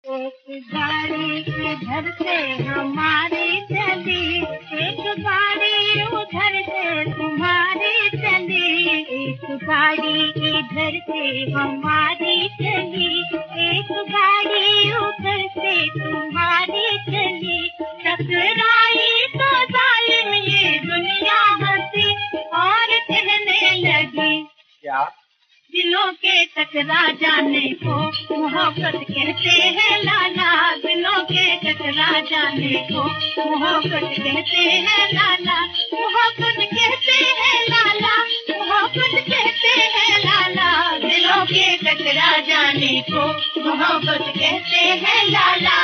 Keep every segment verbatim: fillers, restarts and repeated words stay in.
एक गाड़ी इधर से हमारी चली, एक गाड़ी उधर से तुम्हारी चली। एक गाड़ी इधर से हमारी चली, एक गाड़ी उधर से तुम्हारी चली। टकराई तो जालिम ये दुनिया हंसी और कहने लगी, क्या दिलों के टकरा जाने को मोहब्बत कहते हैं लाला। दिलों के टकरा जाने को मोहब्बत कहते हैं लाला। मोहब्बत कहते हैं लाला, मोहब्बत कहते हैं लाला। दिलों के टकरा जाने को मोहब्बत कहते हैं लाला।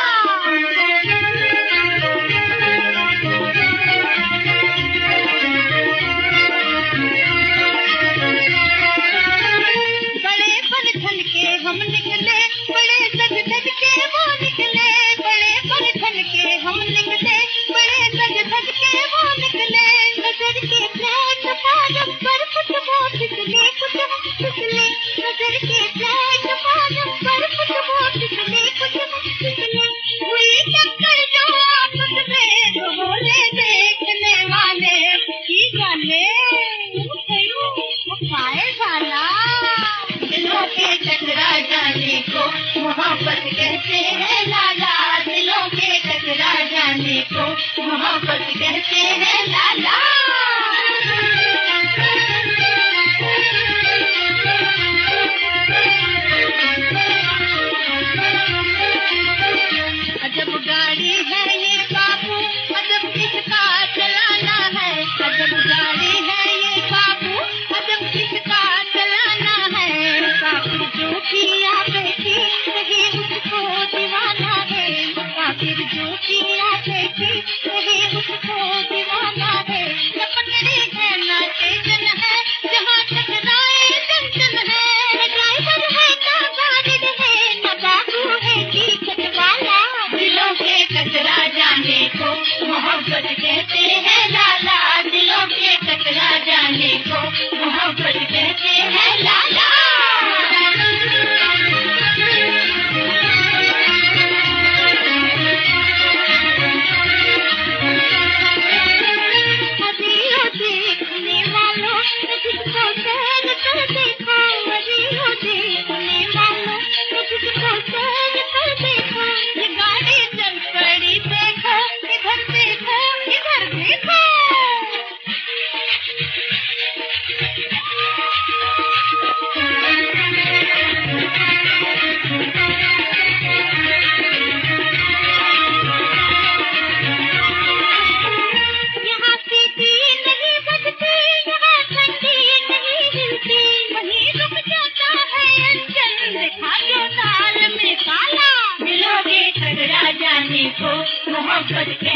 हम निकले बड़े सज धज के वो निकले, बड़े पर छल के हम निकले, बड़े सज धज के वो निकले। नजर के फ्लैट पारम पर कुछ वो फिसले, कुछ वो फिसले। नजर के फ्लैट पारम पर कुछ वो फिसले, कुछ वो फिसले। हुई टक्कर जो आपस में तो बोले देखने वाले की जाने वो पाए जाना। दिलों के टकरा जाने को मोहब्बत कहते हैं लाला। दिलों के टकरा जाने को मोहब्बत कहते हैं लाला। अजब गाड़ी है ये बाबू, अजब किसका चलाना है। अजब गाड़ी है ये बाबू, अजब किसका चलाना है। काफिर जो किया बैठी कहीं उसको दीवाना है। काफिर जो किया बैठी कहीं उसको दीवाना है। न पटरी है न स्टेशन है, जहाँ टकराए जंक्शन है। ड्राइवर है न गार्ड है, न बाबू है टिकट वाला। दिलों के टकरा जाने को मोहब्बत कहते हैं लाला। दिलों के टकरा जाने को मोहब्बत कहते हैं लाला। देखने वालों जिसको सैर कर देखो, अजीबो देखने वालों जिसको सैर कर देखो। ये गाड़ी चल पड़ी देखो, इधर देखो इधर देखो। यहाँ सीटी नहीं बजती, यहाँ ठंडी नहीं हिलती, वहीं रुक जाता है इंजन देखा जो दाल में काला। दिलों के टकरा जाने को मोहब्बत